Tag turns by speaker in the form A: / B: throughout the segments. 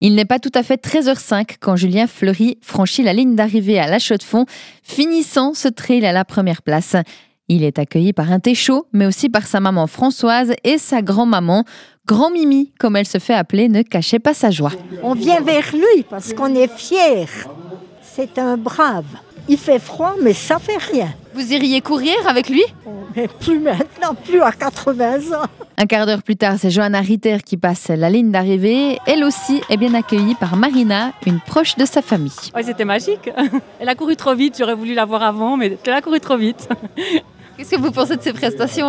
A: Il n'est pas tout à fait 13h05 quand Julien Fleury franchit la ligne d'arrivée à La Chaux-de-Fonds, finissant ce trail à la première place. Il est accueilli par un thé chaud, mais aussi par sa maman Françoise et sa grand-maman. Grand Mimi, comme elle se fait appeler, ne cachait pas sa joie.
B: On vient vers lui parce qu'on est fiers. C'est un brave. Il fait froid, mais ça fait rien.
A: Vous iriez courir avec lui ?
B: Mais plus maintenant, plus à 80 ans.
A: Un quart d'heure plus tard, c'est Johanna Ritter qui passe la ligne d'arrivée. Elle aussi est bien accueillie par Marina, une proche de sa famille.
C: Ouais, c'était magique. Elle a couru trop vite, j'aurais voulu la voir avant, mais elle a couru trop vite.
A: Qu'est-ce que vous pensez de ces prestations-là ?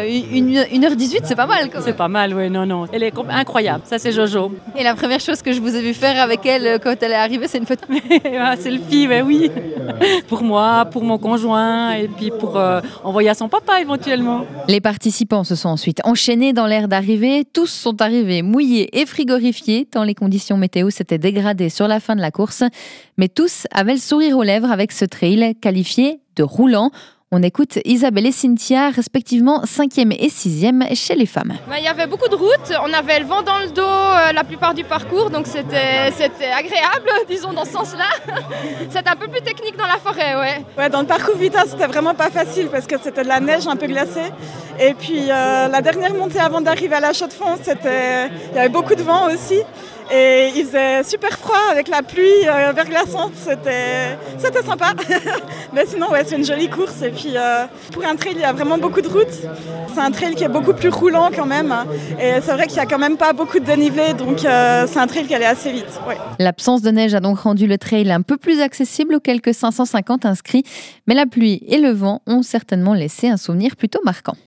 A: 1h18, c'est pas mal quand même.
C: C'est pas mal, oui, non. Elle est incroyable, ça c'est Jojo.
A: Et la première chose que je vous ai vu faire avec elle quand elle est arrivée, c'est une photo.
C: Selfie, oui. Pour moi, pour mon conjoint, et puis pour envoyer à son papa éventuellement.
A: Les participants se sont ensuite enchaînés dans l'aire d'arrivée. Tous sont arrivés mouillés et frigorifiés, tant les conditions météo s'étaient dégradées sur la fin de la course. Mais tous avaient le sourire aux lèvres avec ce trail qualifié de roulant. On écoute Isabelle et Cynthia, respectivement 5e et 6e chez les femmes.
D: Il y avait beaucoup de routes, on avait le vent dans le dos la plupart du parcours, donc c'était agréable, disons, dans ce sens-là. C'était un peu plus technique dans la forêt,
E: ouais. Dans le parcours Vita, c'était vraiment pas facile parce que c'était de la neige un peu glacée. Et puis la dernière montée avant d'arriver à La Chaux-de-Fonds, il y avait beaucoup de vent aussi. Et il faisait super froid avec la pluie verglaçante, c'était sympa. Mais sinon, ouais, c'est une jolie course. Et puis, pour un trail, il y a vraiment beaucoup de routes. C'est un trail qui est beaucoup plus roulant quand même. Et c'est vrai qu'il n'y a quand même pas beaucoup de dénivelé, donc c'est un trail qui allait assez vite. Ouais.
A: L'absence de neige a donc rendu le trail un peu plus accessible aux quelques 550 inscrits. Mais la pluie et le vent ont certainement laissé un souvenir plutôt marquant.